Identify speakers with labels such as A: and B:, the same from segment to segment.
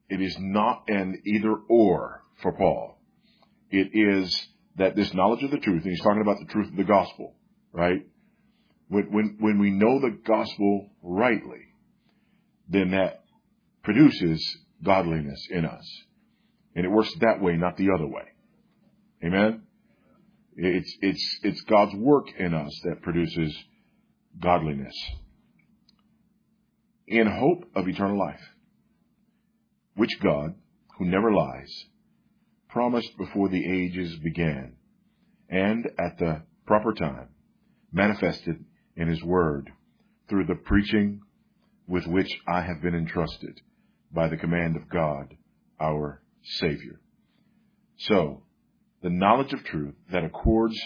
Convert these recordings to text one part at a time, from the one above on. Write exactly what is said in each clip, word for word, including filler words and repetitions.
A: it is not an either or for Paul. It is that this knowledge of the truth, and he's talking about the truth of the gospel, right? When, when, when we know the gospel rightly, then that produces godliness in us. And it works that way, not the other way. Amen? It's, it's, it's God's work in us that produces godliness. In hope of eternal life, which God, who never lies, promised before the ages began, and at the proper time manifested in his word through the preaching with which I have been entrusted by the command of God, our Savior. So, the knowledge of truth that accords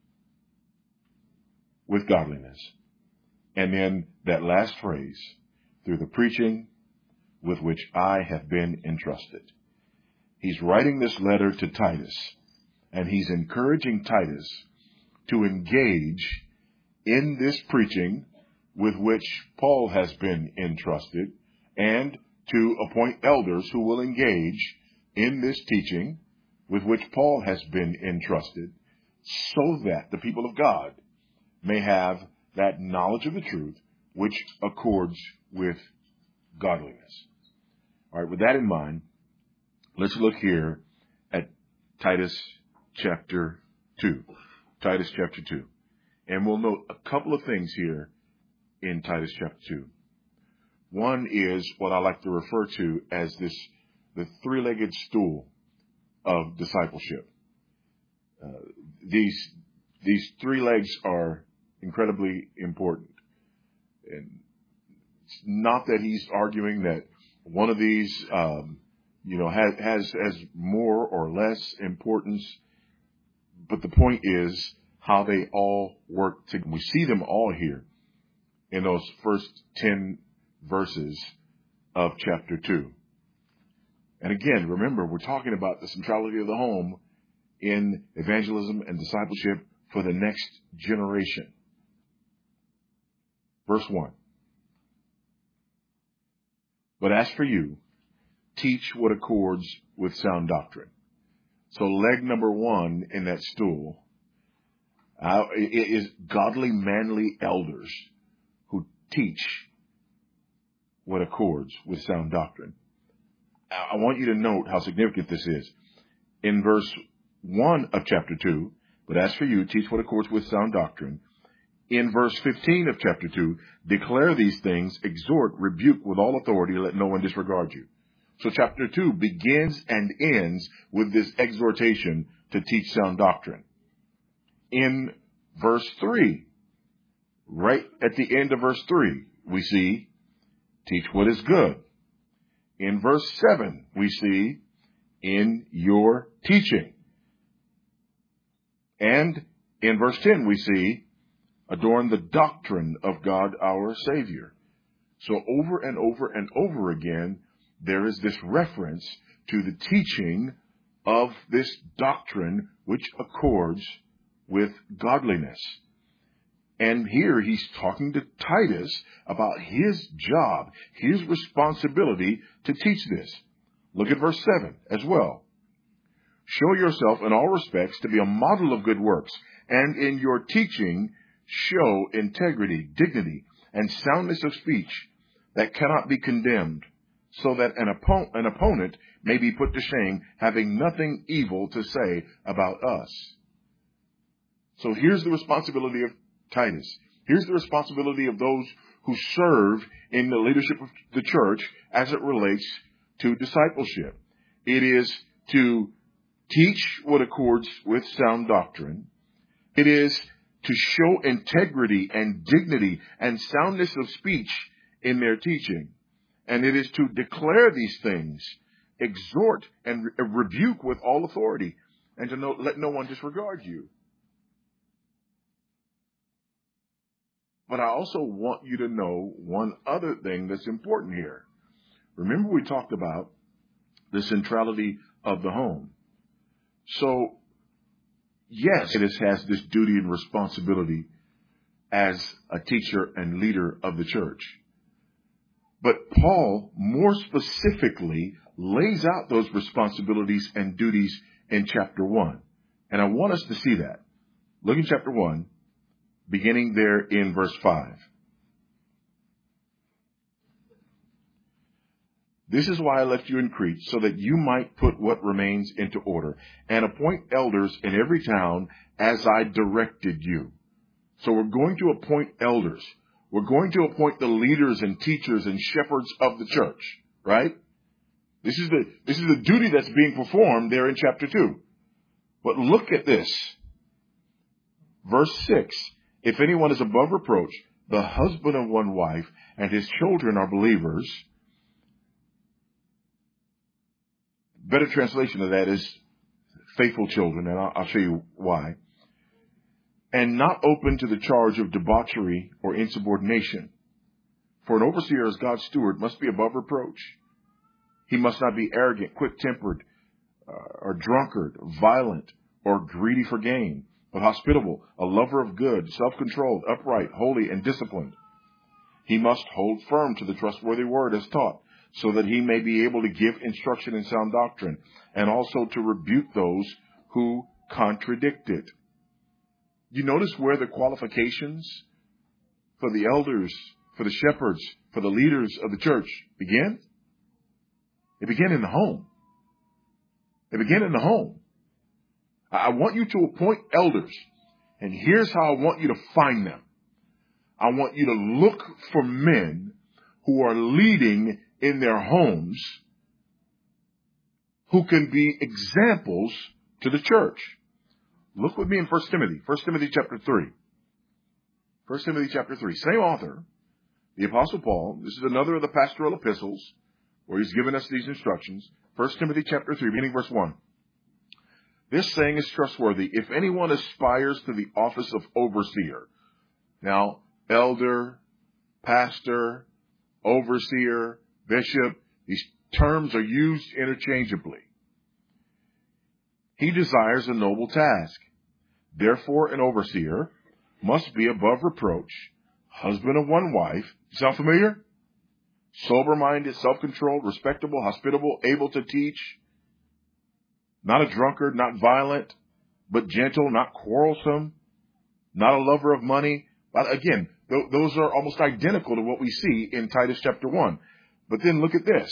A: with godliness. And then that last phrase, through the preaching with which I have been entrusted. He's writing this letter to Titus, and he's encouraging Titus to engage in this preaching with which Paul has been entrusted, and to appoint elders who will engage in this teaching with which Paul has been entrusted, so that the people of God may have that knowledge of the truth which accords with godliness. All right, with that in mind, let's look here at Titus chapter two. Titus chapter two. And we'll note a couple of things here in Titus chapter two. One is what I like to refer to as this, the three-legged stool of discipleship. Uh, these, these three legs are incredibly important. And it's not that he's arguing that one of these, um, you know, has, has, has more or less importance. But the point is how they all work together. We see them all here in those first ten verses of chapter two. And again, remember, we're talking about the centrality of the home in evangelism and discipleship for the next generation. Verse one. But as for you, teach what accords with sound doctrine. So leg number one in that stool uh, is godly, manly elders who teach what accords with sound doctrine. I want you to note how significant this is. In verse one of chapter two, but as for you, teach what accords with sound doctrine. In verse fifteen of chapter two, declare these things, exhort, rebuke with all authority, let no one disregard you. So chapter two begins and ends with this exhortation to teach sound doctrine. In verse three, right at the end of verse three, we see, teach what is good. In verse seven, we see, in your teaching. And in verse ten, we see, adorn the doctrine of God our Savior. So over and over and over again, there is this reference to the teaching of this doctrine which accords with godliness. And here he's talking to Titus about his job, his responsibility to teach this. Look at verse seven as well. Show yourself in all respects to be a model of good works, and in your teaching show integrity, dignity, and soundness of speech that cannot be condemned, so that an, oppo- an opponent may be put to shame, having nothing evil to say about us. So here's the responsibility of Titus. Here's the responsibility of those who serve in the leadership of the church as it relates to discipleship. It is to teach what accords with sound doctrine. It is to show integrity and dignity and soundness of speech in their teaching. And it is to declare these things, exhort and re- rebuke with all authority, and to no, let no one disregard you. But I also want you to know one other thing that's important here. Remember, we talked about the centrality of the home. So, yes, it has this duty and responsibility as a teacher and leader of the church. But Paul more specifically lays out those responsibilities and duties in chapter one. And I want us to see that. Look in chapter one, beginning there in verse five. This is why I left you in Crete, so that you might put what remains into order, and appoint elders in every town as I directed you. So we're going to appoint elders. We're going to appoint the leaders and teachers and shepherds of the church, right? This is the, this is the duty that's being performed there in chapter two. But look at this. Verse six, if anyone is above reproach, the husband of one wife, and his children are believers. Better translation of that is faithful children, and I'll, I'll show you why. And not open to the charge of debauchery or insubordination. For an overseer as God's steward must be above reproach. He must not be arrogant, quick-tempered, uh, or drunkard, violent, or greedy for gain, but hospitable, a lover of good, self-controlled, upright, holy, and disciplined. He must hold firm to the trustworthy word as taught, so that he may be able to give instruction in sound doctrine, and also to rebuke those who contradict it. You notice where the qualifications for the elders, for the shepherds, for the leaders of the church begin? They begin in the home. They begin in the home. I want you to appoint elders, and here's how I want you to find them. I want you to look for men who are leading in their homes, who can be examples to the church. Look with me in First Timothy, First Timothy chapter three. First Timothy chapter three. Same author, the Apostle Paul. This is another of the pastoral epistles where he's given us these instructions. First Timothy chapter three, beginning verse one. This saying is trustworthy. If anyone aspires to the office of overseer. Now, elder, pastor, overseer, bishop, these terms are used interchangeably. He desires a noble task. Therefore, an overseer must be above reproach, husband of one wife. Sound familiar? Sober-minded, self-controlled, respectable, hospitable, able to teach. Not a drunkard, not violent, but gentle, not quarrelsome, not a lover of money. But again, th- those are almost identical to what we see in Titus chapter one. But then look at this.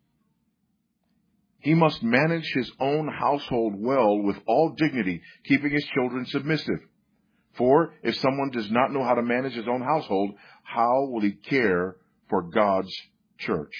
A: He must manage his own household well with all dignity, keeping his children submissive. For if someone does not know how to manage his own household, how will he care for God's church?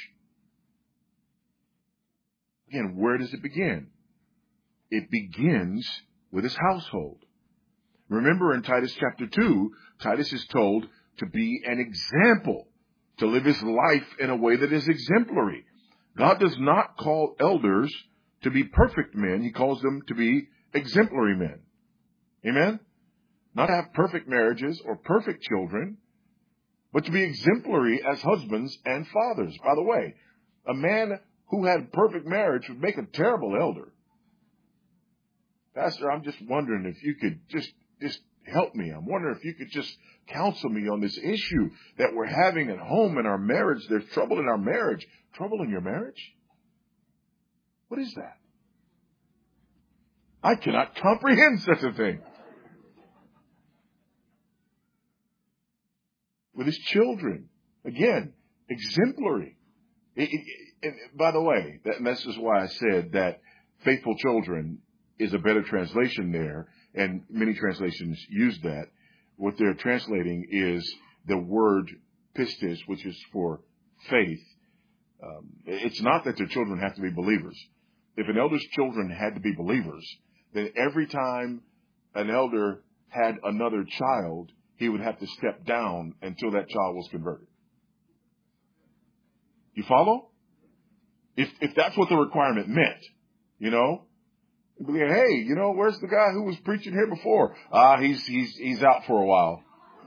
A: Again, where does it begin? It begins with his household. Remember in Titus chapter two, Titus is told to be an example, to live his life in a way that is exemplary. God does not call elders to be perfect men. He calls them to be exemplary men. Amen? Not to have perfect marriages or perfect children, but to be exemplary as husbands and fathers. By the way, a man who had perfect marriage would make a terrible elder. Pastor, I'm just wondering if you could just, just help me. I'm wondering if you could just counsel me on this issue that we're having at home in our marriage. There's trouble in our marriage. Trouble in your marriage? What is that? I cannot comprehend such a thing. With his children, again, exemplary. It, it, it, by the way, that, and this is why I said that faithful children is a better translation there, and many translations use that. What they're translating is the word pistis, which is for faith. Um, it's not that their children have to be believers. If an elder's children had to be believers, then every time an elder had another child, he would have to step down until that child was converted. You follow? If if that's what the requirement meant, you know, hey, you know, where's the guy who was preaching here before? Ah, uh, he's he's he's out for a while.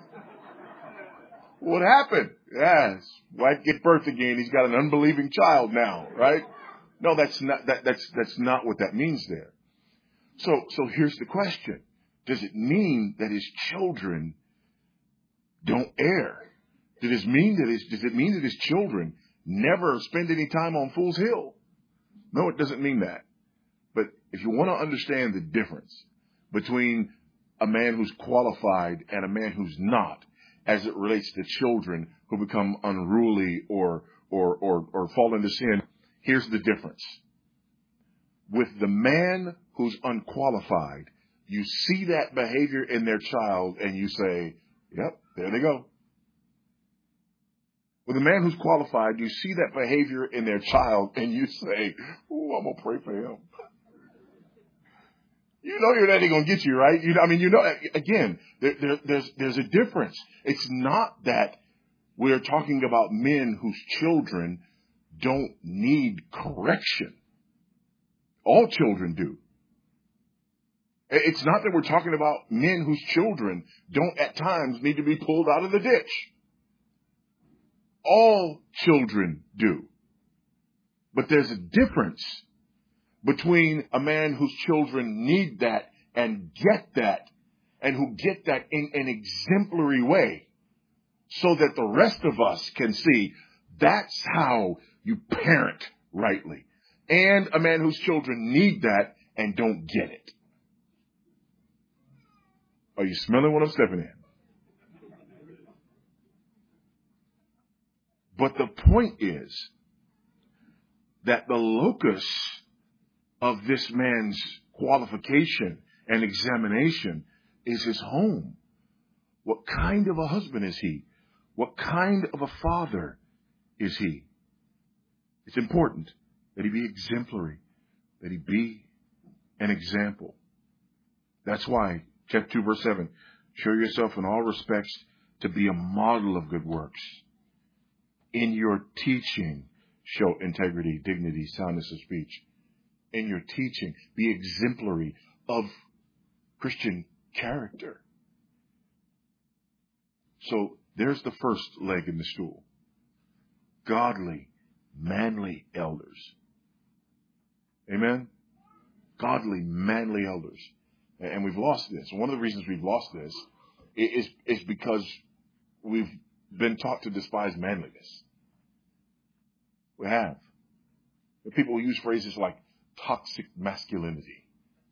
A: What happened? Yeah, his wife gave birth again. He's got an unbelieving child now, right? No, that's not that that's that's not what that means there. So so here's the question: does it mean that his children don't err? Does it mean that his, does it mean that his children never spend any time on Fool's Hill? No, it doesn't mean that. But if you want to understand the difference between a man who's qualified and a man who's not, as it relates to children who become unruly or or or, or fall into sin, here's the difference. With the man who's unqualified, you see that behavior in their child and you say, yep, there they go. With a man who's qualified, you see that behavior in their child and you say, oh, I'm going to pray for him. You know your daddy going to get you, right? You know, I mean, you know, again, there, there, there's, there's a difference. It's not that we're talking about men whose children don't need correction. All children do. It's not that we're talking about men whose children don't at times need to be pulled out of the ditch. All children do. But there's a difference between a man whose children need that and get that, and who get that in an exemplary way, so that the rest of us can see that's how you parent rightly. And a man whose children need that and don't get it. Are you smelling what I'm stepping in? But the point is that the locus of this man's qualification and examination is his home. What kind of a husband is he? What kind of a father is he? It's important that he be exemplary, that he be an example. That's why, chapter two, verse seven, show yourself in all respects to be a model of good works. In your teaching, show integrity, dignity, soundness of speech. In your teaching, be exemplary of Christian character. So there's the first leg in the stool. Godly, manly elders. Amen? Godly, manly elders. And we've lost this. One of the reasons we've lost this is, is because we've been taught to despise manliness. We have. People use phrases like toxic masculinity.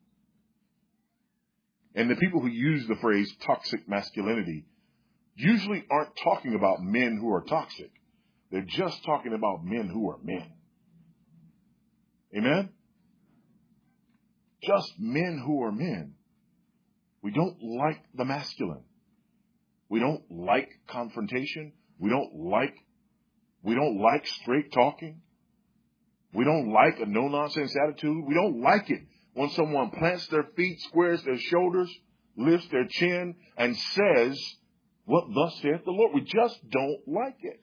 A: And the people who use the phrase toxic masculinity usually aren't talking about men who are toxic. They're just talking about men who are men. Amen? Just men who are men. We don't like the masculine. We don't like confrontation. We don't like, we don't like straight talking. We don't like a no-nonsense attitude. We don't like it when someone plants their feet, squares their shoulders, lifts their chin, and says, what thus saith the Lord. We just don't like it.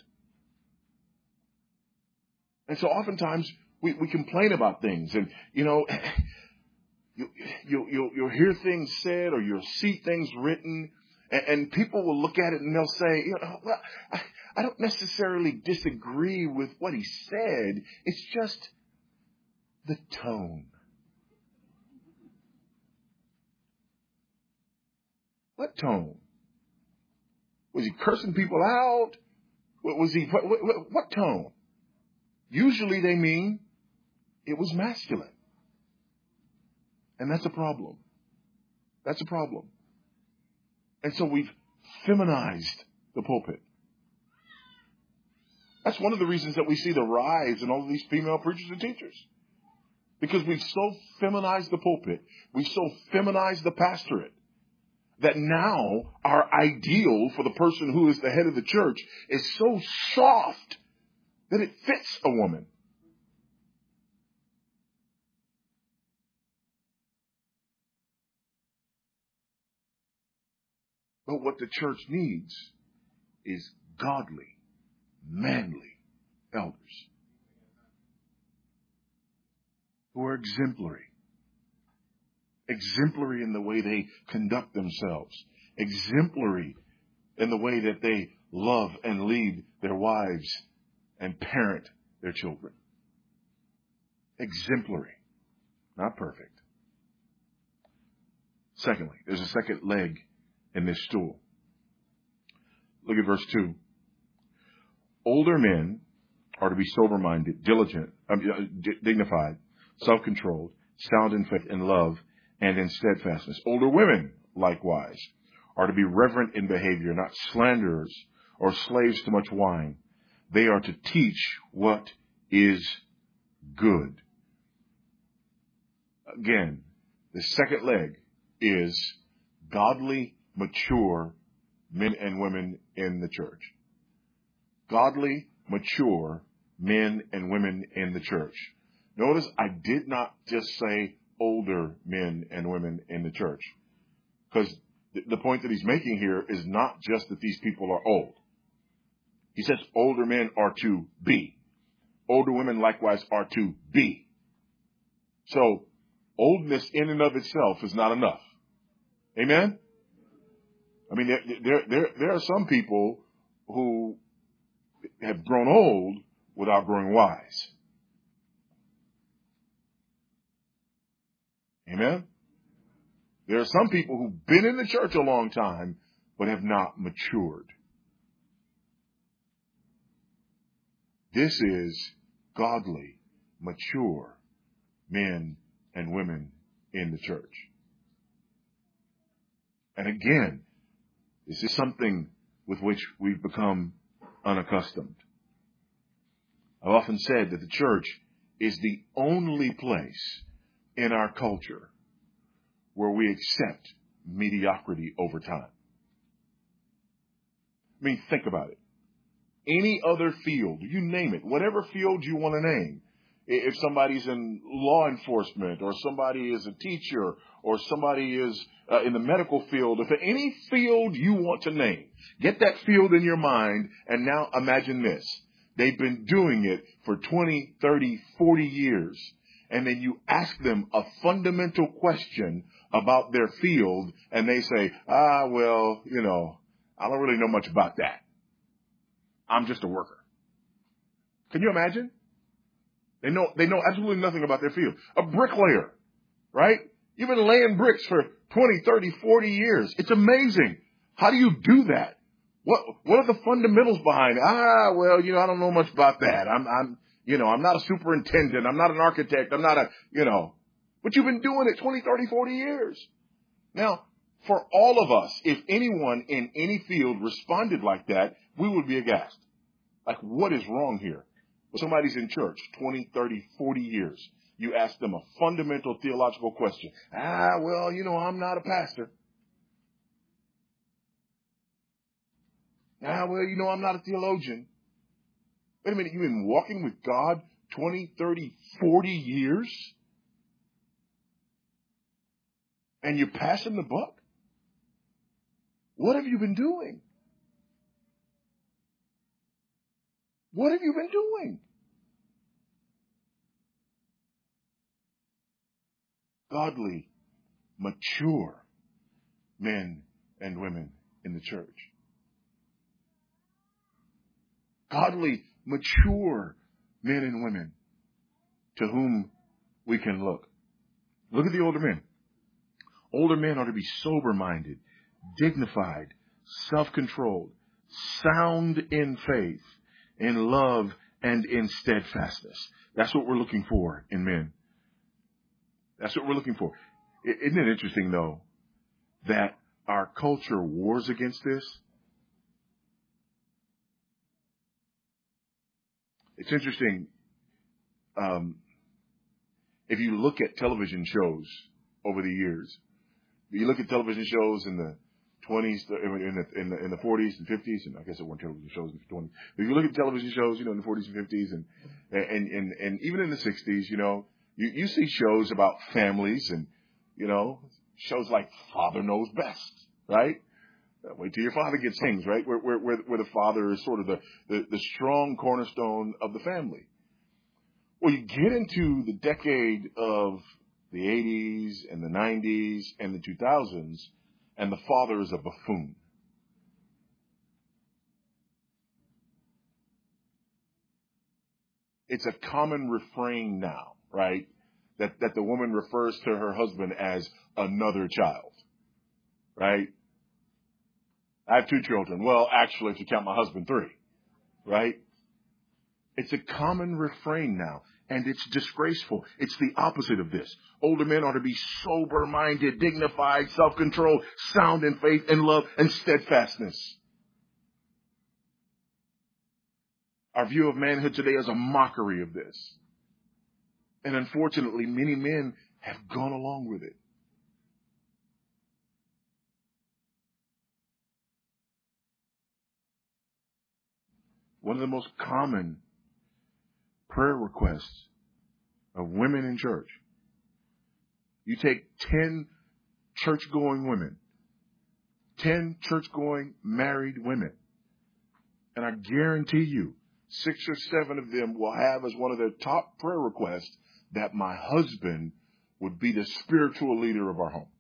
A: And so oftentimes we, we complain about things. And, you know, you, you, you'll, you'll hear things said or you'll see things written. And, and people will look at it and they'll say, you know, well, I, I don't necessarily disagree with what he said. It's just the tone. What tone? Was he cursing people out? What was he? What, what, what tone? Usually they mean it was masculine. And that's a problem. That's a problem. And so we've feminized the pulpit. That's one of the reasons that we see the rise in all of these female preachers and teachers. Because we've so feminized the pulpit, we've so feminized the pastorate, that now our ideal for the person who is the head of the church is so soft that it fits a woman. But what the church needs is godly, manly elders who are exemplary. Exemplary in the way they conduct themselves. Exemplary in the way that they love and lead their wives and parent their children. Exemplary, not perfect. Secondly, there's a second leg in this stool. Look at verse two. Older men are to be sober-minded, diligent, um, dignified, self-controlled, sound in faith and love, and in steadfastness. Older women, likewise, are to be reverent in behavior, not slanderers or slaves to much wine. They are to teach what is good. Again, the second leg is godly, mature men and women in the church. Godly, mature men and women in the church. Notice I did not just say older men and women in the church, because the point that he's making here is not just that these people are old. He says older men are to be. Older women likewise are to be. So oldness in and of itself is not enough. Amen? I mean, there, there, there, there are some people who have grown old without growing wise. Amen? There are some people who've been in the church a long time but have not matured. This is godly, mature men and women in the church. And again, this is something with which we've become unaccustomed. I've often said that the church is the only place in our culture where we accept mediocrity over time. I mean, think about it. Any other field, you name it, whatever field you want to name, if somebody's in law enforcement or somebody is a teacher or somebody is uh, in the medical field, if any field you want to name, get that field in your mind and now imagine this. They've been doing it for twenty, thirty, forty years. And then you ask them a fundamental question about their field and they say, ah, well, you know, I don't really know much about that. I'm just a worker. Can you imagine? They know, they know absolutely nothing about their field. A bricklayer, right? You've been laying bricks for twenty, thirty, forty years. It's amazing. How do you do that? What, what are the fundamentals behind it? Ah, well, you know, I don't know much about that. I'm, I'm, you know, I'm not a superintendent. I'm not an architect. I'm not a, you know, but you've been doing it twenty, thirty, forty years. Now, for all of us, if anyone in any field responded like that, we would be aghast. Like, what is wrong here? Well, somebody's in church twenty, thirty, forty years. You ask them a fundamental theological question. Ah, well, you know, I'm not a pastor. Ah, well, you know, I'm not a theologian. Wait a minute, you've been walking with God twenty, thirty, forty years? And you're passing the buck? What have you been doing? What have you been doing? Godly, mature men and women in the church. Godly, mature men and women to whom we can look. Look at the older men. Older men are to be sober-minded, dignified, self-controlled, sound in faith, in love, and in steadfastness. That's what we're looking for in men. That's what we're looking for. Isn't it interesting, though, that our culture wars against this? It's interesting. Um, if you look at television shows over the years, you look at television shows in the twenties, in the, in the, in the forties and fifties, and I guess it weren't television shows in the twenties. But if you look at television shows, you know, in the forties and fifties, and and and, and even in the sixties, you know, you, you see shows about families, and you know, shows like Father Knows Best, right? Wait till your father gets things, right? Where, where, where, where the father is sort of the, the, the strong cornerstone of the family. Well, you get into the decade of the eighties and the nineties and the two thousands, and the father is a buffoon. It's a common refrain now, right? That, that the woman refers to her husband as another child, right? I have two children. Well, actually, if you count my husband, three, right? It's a common refrain now. and it's disgraceful. It's the opposite of this. Older men are to be sober-minded, dignified, self-controlled, sound in faith and love and steadfastness. Our view of manhood today is a mockery of this. And unfortunately, many men have gone along with it. One of the most common prayer requests of women in church. You take ten church-going women, ten church-going married women, and I guarantee you, six or seven of them will have as one of their top prayer requests that my husband would be the spiritual leader of our home.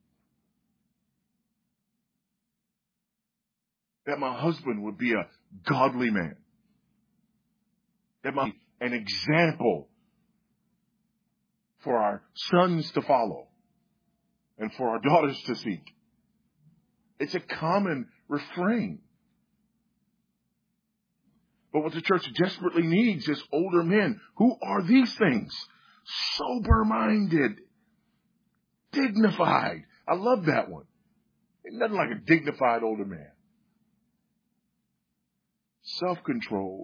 A: That my husband would be a godly man. That my an example for our sons to follow and for our daughters to seek. It's a common refrain. But what the church desperately needs is older men. Who are these things? Sober-minded, dignified. I love that one. Ain't nothing like a dignified older man. Self-controlled,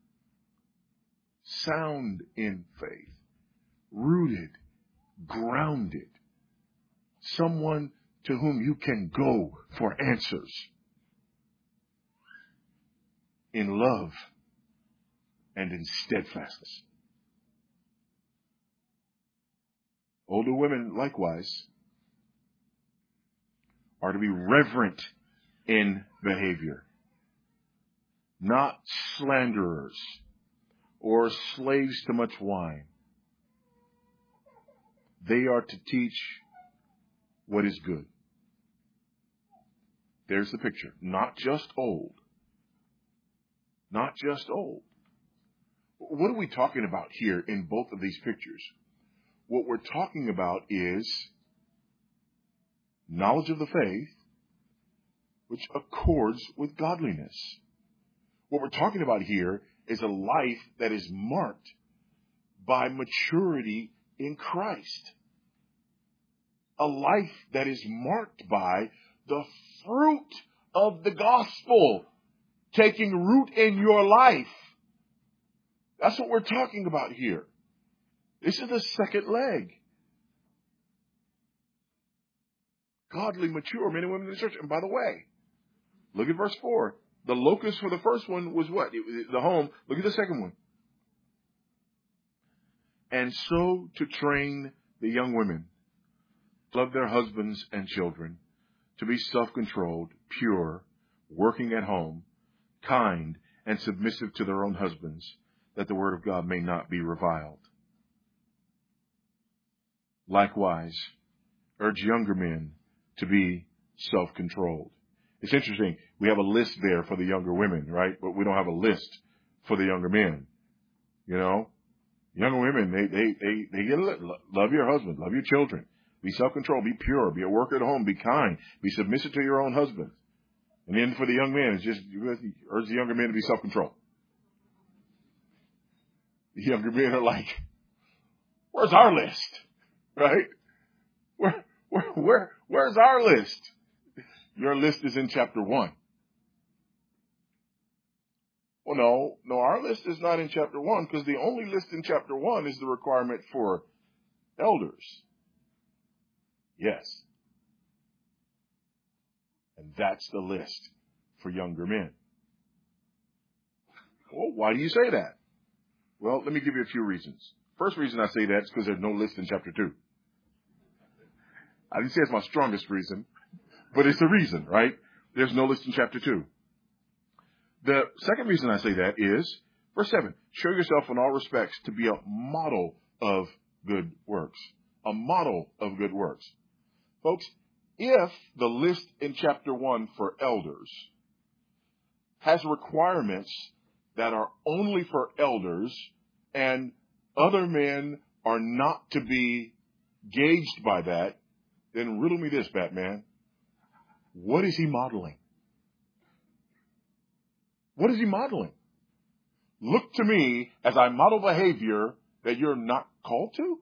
A: sound in faith, rooted, grounded, someone to whom you can go for answers in love and in steadfastness. Older women, likewise, are to be reverent in behavior, not slanderers or slaves to much wine. They are to teach what is good. There's the picture. Not just old. Not just old. What are we talking about here in both of these pictures? What we're talking about is knowledge of the faith, which accords with godliness. What we're talking about here is a life that is marked by maturity in Christ. A life that is marked by the fruit of the gospel taking root in your life. That's what we're talking about here. This is the second leg. Godly, mature men and women in the church. And by the way, look at verse four. The locus for the first one was what? The home. Look at the second one. And so to train the young women to love their husbands and children, to be self-controlled, pure, working at home, kind, and submissive to their own husbands, that the word of God may not be reviled. Likewise, urge younger men to be self-controlled. It's interesting. We have a list there for the younger women, right? But we don't have a list for the younger men. You know, younger women, they, they, they, they get a list. Love your husband, love your children, be self-controlled, be pure, be a worker at home, be kind, be submissive to your own husband. And then for the young men, it's just urge the younger men to be self-controlled. The younger men are like, where's our list? Right? Where, where, where, where's our list? Your list is in chapter one. Well, no, no, our list is not in chapter one because the only list in chapter one is the requirement for elders. Yes. And that's the list for younger men. Well, why do you say that? Well, let me give you a few reasons. First reason I say that is because there's no list in chapter two. I didn't say it's my strongest reason, but it's the reason, right? There's no list in chapter two. The second reason I say that is, verse seven, show yourself in all respects to be a model of good works. A model of good works. Folks, if the list in chapter one for elders has requirements that are only for elders and other men are not to be gauged by that, then riddle me this, Batman. What is he modeling? What is he modeling? Look to me as I model behavior that you're not called to?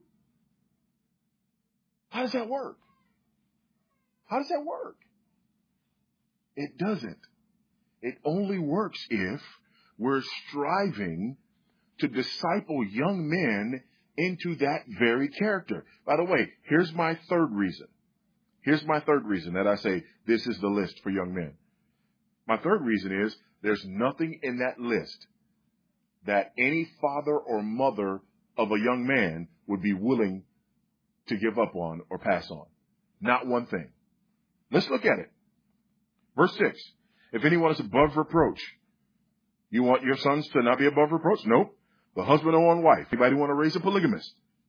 A: How does that work? How does that work? It doesn't. It only works if we're striving to disciple young men into that very character. By the way, here's my third reason. Here's my third reason that I say this is the list for young men. My third reason is there's nothing in that list that any father or mother of a young man would be willing to give up on or pass on. Not one thing. Let's look at it. Verse six. If anyone is above reproach, you want your sons to not be above reproach? Nope. The husband or one wife. Anybody want to raise a polygamist?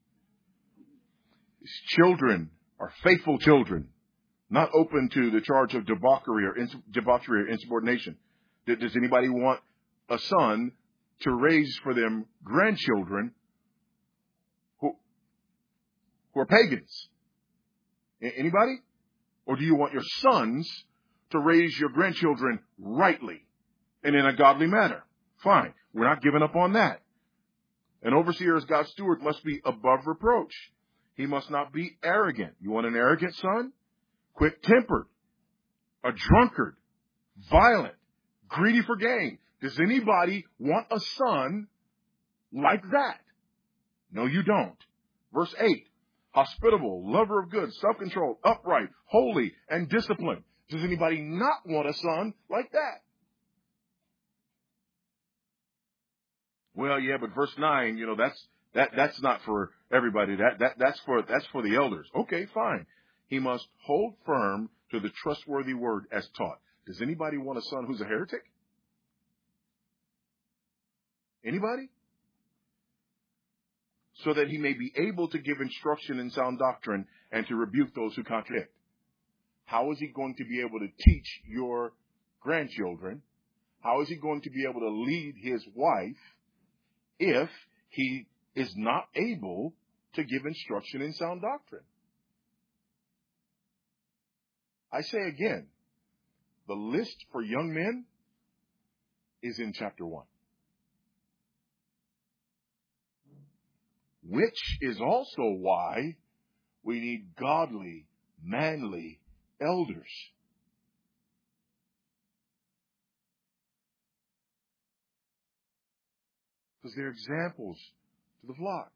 A: His children are faithful children, not open to the charge of debauchery or, ins- debauchery or insubordination. Does anybody want a son to raise for them grandchildren who, who are pagans? Anybody? Or do you want your sons to raise your grandchildren rightly and in a godly manner? Fine. We're not giving up on that. An overseer as God's steward must be above reproach. He must not be arrogant. You want an arrogant son? Quick-tempered, a drunkard, violent, greedy for gain. Does anybody want a son like that? No, you don't. Verse eight, hospitable, lover of good, self-controlled, upright, holy, and disciplined. Does anybody not want a son like that? Well, yeah, but verse nine, you know, that's that that's not for everybody. That that that's for that's for the elders. Okay, fine. He must hold firm to the trustworthy word as taught. Does anybody want a son who's a heretic? Anybody? So that he may be able to give instruction in sound doctrine and to rebuke those who contradict. How is he going to be able to teach your grandchildren? How is he going to be able to lead his wife if he is not able to give instruction in sound doctrine? I say again, the list for young men is in chapter one, which is also why we need godly, manly elders. Because they're examples to the flock.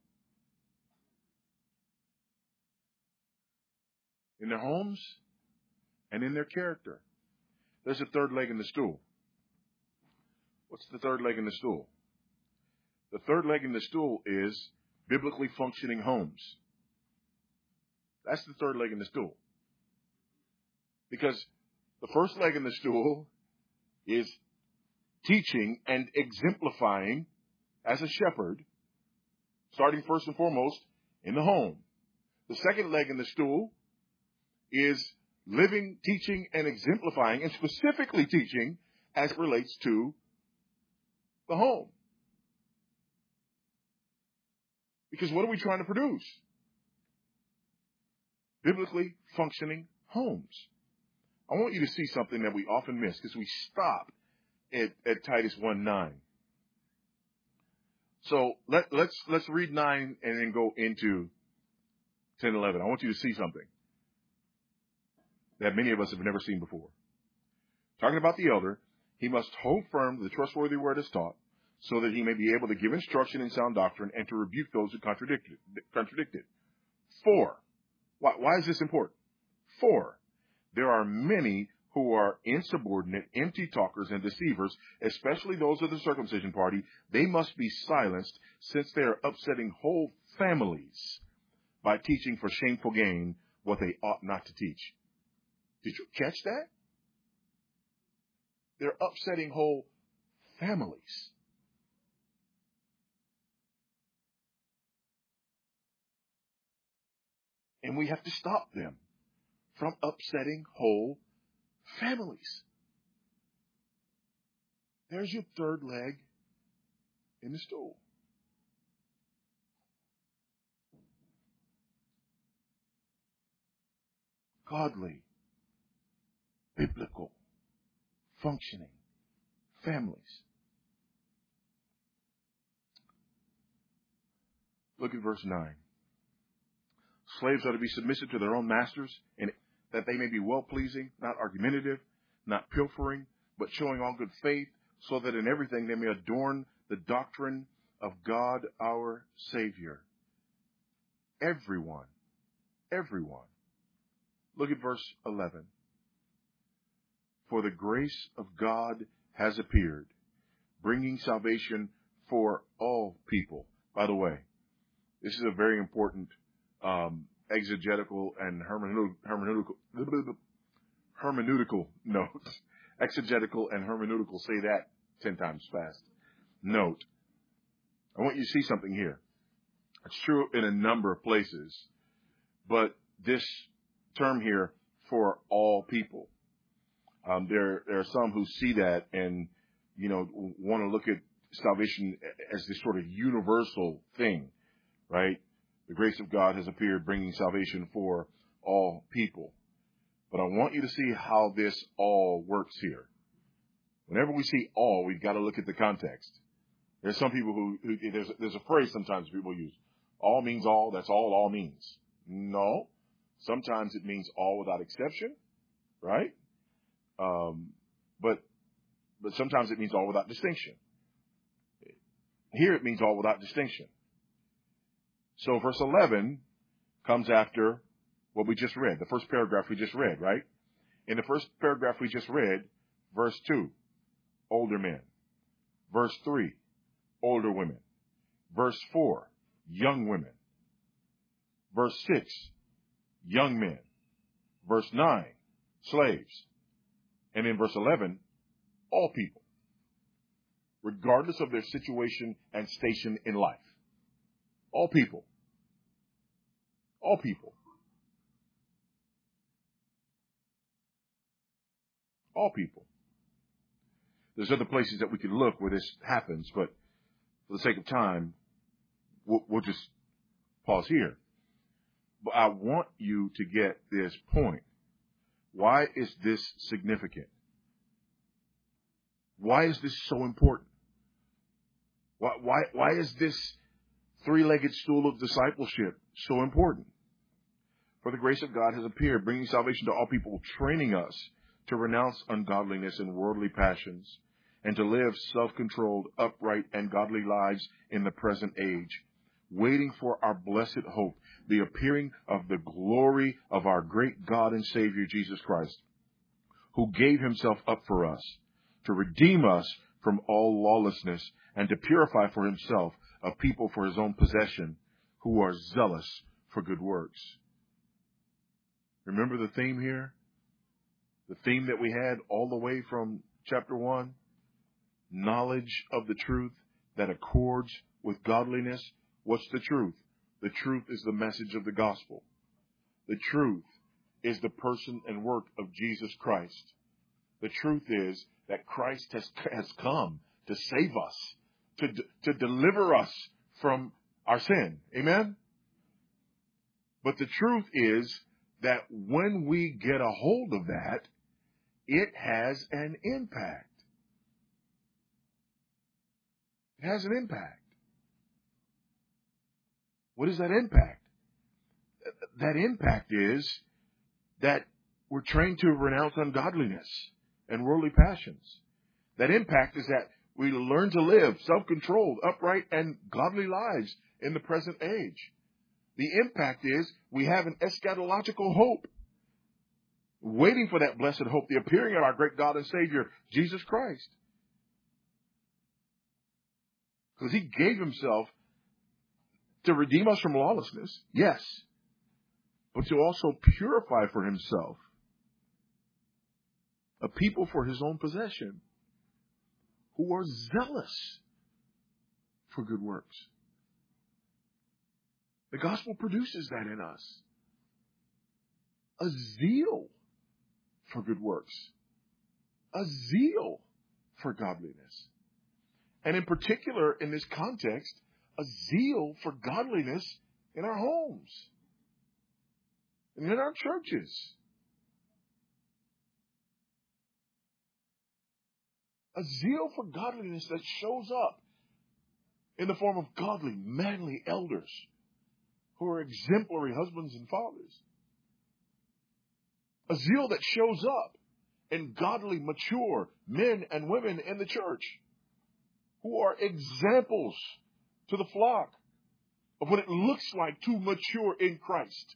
A: In their homes and in their character. There's a third leg in the stool. What's the third leg in the stool? The third leg in the stool is biblically functioning homes. That's the third leg in the stool. Because the first leg in the stool is teaching and exemplifying as a shepherd, starting first and foremost in the home. The second leg in the stool is living, teaching, and exemplifying, and specifically teaching as it relates to the home. Because what are we trying to produce? Biblically functioning homes. I want you to see something that we often miss because we stop at, at Titus one nine. So let, let's let's read nine and then go into ten eleven. I want you to see something that many of us have never seen before. Talking about the elder, he must hold firm to the trustworthy word as taught, so that he may be able to give instruction in sound doctrine and to rebuke those who contradict it. Contradict it. Four. Why, why is this important? Four. There are many who are insubordinate, empty talkers, and deceivers, especially those of the circumcision party. They must be silenced, since they are upsetting whole families by teaching for shameful gain what they ought not to teach. Did you catch that? They're upsetting whole families. And we have to stop them from upsetting whole families. There's your third leg in the stool. Godly, biblical, functioning families. Look at verse nine. Slaves are to be submissive to their own masters, and that they may be well-pleasing, not argumentative, not pilfering, but showing all good faith, so that in everything they may adorn the doctrine of God our Savior. Everyone. Everyone. Look at verse eleven. For the grace of God has appeared, bringing salvation for all people. By the way, this is a very important um, exegetical and hermeneutical, hermeneutical, hermeneutical note. Exegetical and hermeneutical, say that ten times fast. Note. I want you to see something here. It's true in a number of places, but this term here, for all people. Um, there, there are some who see that and, you know, want to look at salvation as this sort of universal thing, right? The grace of God has appeared, bringing salvation for all people. But I want you to see how this all works here. Whenever we see all, we've got to look at the context. There's some people who, who there's, there's a phrase sometimes people use. All means all, that's all all means. No. Sometimes it means all without exception, right? Um, but, but sometimes it means all without distinction. Here it means all without distinction. So verse eleven comes after what we just read, the first paragraph we just read, right? In the first paragraph we just read, verse two, older men. Verse three, older women. Verse four, young women. Verse six, young men. Verse nine, slaves. And in verse eleven, all people, regardless of their situation and station in life. All people. All people. All people. There's other places that we can look where this happens, but for the sake of time, we'll, we'll just pause here. But I want you to get this point. Why is this significant? Why is this so important? Why, why, why is this three-legged stool of discipleship so important? For the grace of God has appeared, bringing salvation to all people, training us to renounce ungodliness and worldly passions, and to live self-controlled, upright, and godly lives in the present age, waiting for our blessed hope, the appearing of the glory of our great God and Savior, Jesus Christ, who gave himself up for us, to redeem us from all lawlessness, and to purify for himself a people for his own possession, who are zealous for good works. Remember the theme here? The theme that we had all the way from chapter one? Knowledge of the truth that accords with godliness. What's the truth? The truth is the message of the gospel. The truth is the person and work of Jesus Christ. The truth is that Christ has, has come to save us, to, to deliver us from our sin. Amen? But the truth is that when we get a hold of that, it has an impact. It has an impact. What is that impact? That impact is that we're trained to renounce ungodliness and worldly passions. That impact is that we learn to live self-controlled, upright, and godly lives in the present age. The impact is we have an eschatological hope, waiting for that blessed hope, the appearing of our great God and Savior, Jesus Christ. Because he gave himself to redeem us from lawlessness, yes, but to also purify for himself a people for his own possession who are zealous for good works. The gospel produces that in us. A zeal for good works. A zeal for godliness. And in particular, in this context, a zeal for godliness in our homes and in our churches. A zeal for godliness that shows up in the form of godly, manly elders who are exemplary husbands and fathers. A zeal that shows up in godly, mature men and women in the church who are examples to the flock of what it looks like to mature in Christ.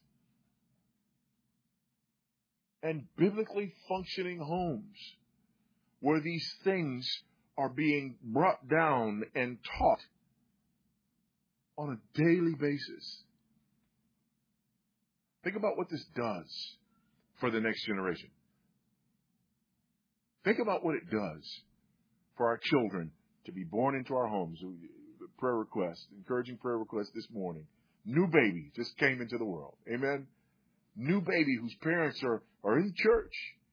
A: And biblically functioning homes where these things are being brought down and taught on a daily basis. Think about what this does for the next generation. Think about what it does for our children to be born into our homes. Prayer request, encouraging prayer request this morning. New baby just came into the world. Amen. New baby whose parents are, are in church.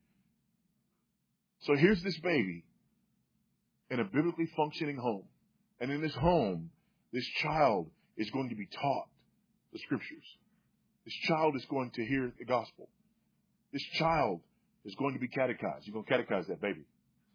A: So here's this baby in a biblically functioning home. And in this home, this child is going to be taught the scriptures. This child is going to hear the gospel. This child is going to be catechized. You're going to catechize that baby.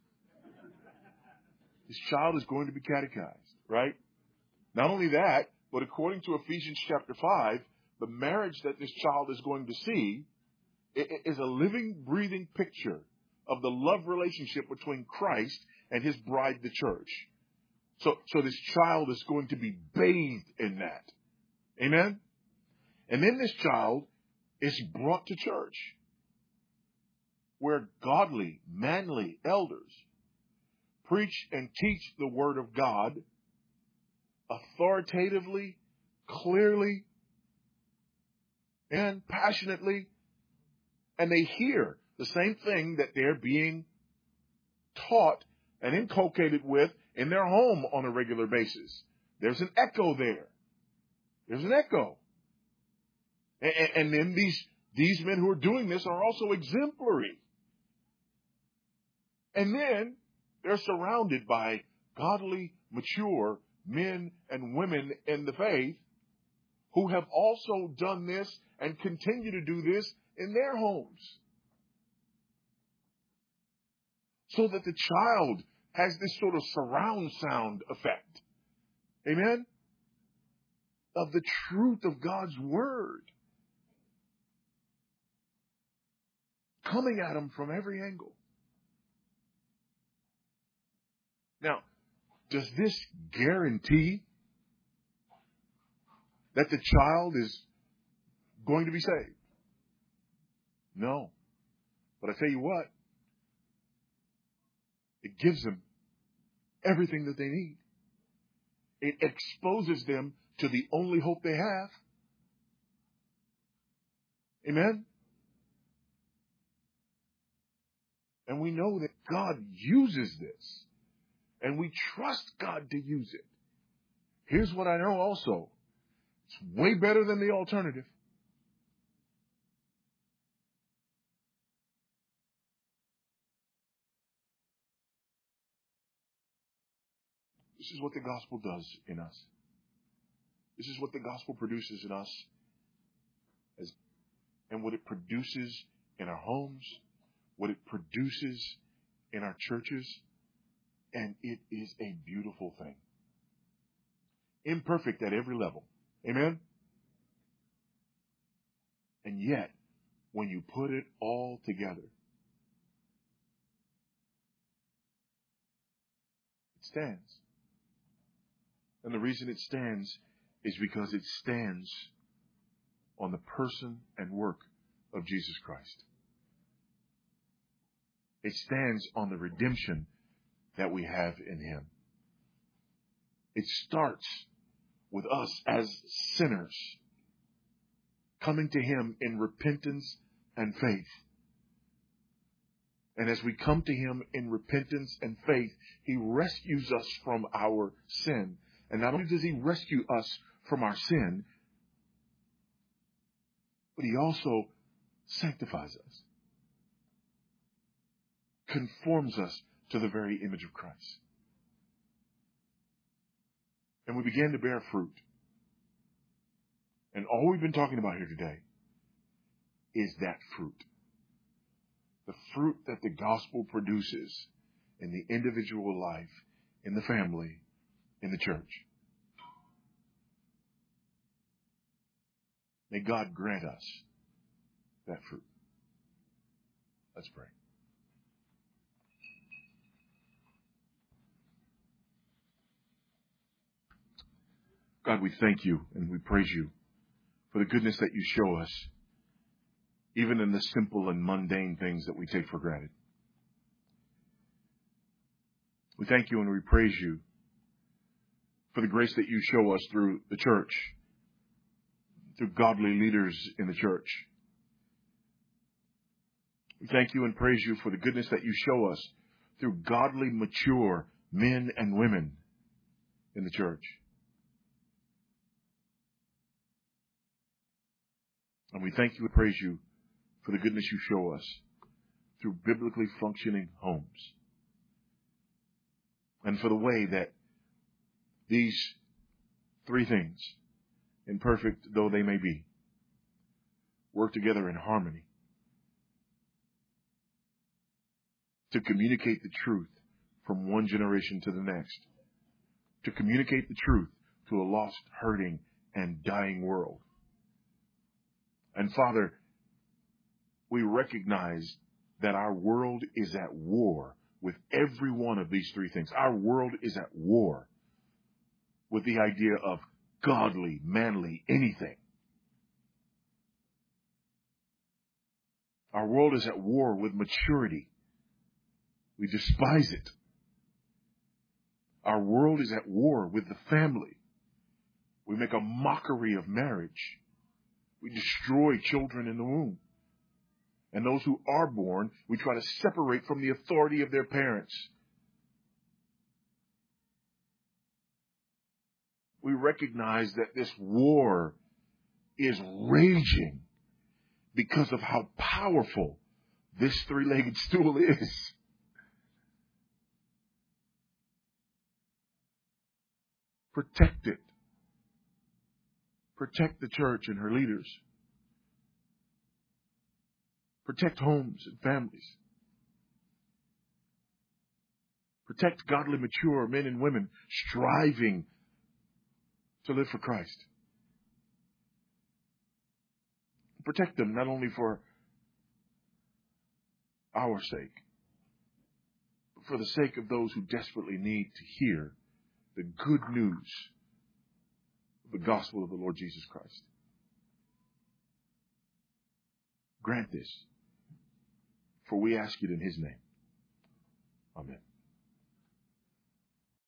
A: This child is going to be catechized, right? Not only that, but according to Ephesians chapter five, the marriage that this child is going to see is a living, breathing picture of the love relationship between Christ and his bride, the church. So, so this child is going to be bathed in that. Amen? And then this child is brought to church where godly, manly elders preach and teach the word of God authoritatively, clearly, and passionately. And they hear the same thing that they're being taught and inculcated with in their home on a regular basis. There's an echo there. There's an echo. And, and then these, these men who are doing this are also exemplary. And then they're surrounded by godly, mature men and women in the faith who have also done this and continue to do this in their homes. So that the child has this sort of surround sound effect. Amen? Of the truth of God's word. Coming at him from every angle. Now, does this guarantee that the child is going to be saved? No. But I tell you what, it gives them everything that they need. It exposes them to the only hope they have. Amen? And we know that God uses this. And we trust God to use it. Here's what I know also. It's way better than the alternative. This is what the gospel does in us. This is what the gospel produces in us. As, and what it produces in our homes. What it produces in our churches. And it is a beautiful thing. Imperfect at every level. Amen? And yet, when you put it all together, it stands. And the reason it stands is because it stands on the person and work of Jesus Christ. It stands on the redemption that we have in him. It starts with us as sinners coming to him in repentance and faith. And as we come to him in repentance and faith, he rescues us from our sin. And not only does he rescue us from our sin, but he also sanctifies us, conforms us to the very image of Christ. And we began to bear fruit. And all we've been talking about here today is that fruit. The fruit that the gospel produces in the individual life, in the family, in the church. May God grant us that fruit. Let's pray. God, we thank you and we praise you for the goodness that you show us, even in the simple and mundane things that we take for granted. We thank you and we praise you for the grace that you show us through the church, through godly leaders in the church. We thank you and praise you for the goodness that you show us through godly, mature men and women in the church. And we thank you and praise you for the goodness you show us through biblically functioning homes. And for the way that these three things, imperfect though they may be, work together in harmony to communicate the truth from one generation to the next, to communicate the truth to a lost, hurting, and dying world. And Father, we recognize that our world is at war with every one of these three things. Our world is at war with the idea of godly, manly, anything. Our world is at war with maturity. We despise it. Our world is at war with the family. We make a mockery of marriage. We destroy children in the womb. And those who are born, we try to separate from the authority of their parents. We recognize that this war is raging because of how powerful this three-legged stool is. Protect it. Protect the church and her leaders. Protect homes and families. Protect godly, mature men and women striving to live for Christ. Protect them not only for our sake, but for the sake of those who desperately need to hear the good news of the gospel of the Lord Jesus Christ. Grant this, for we ask it in his name. Amen.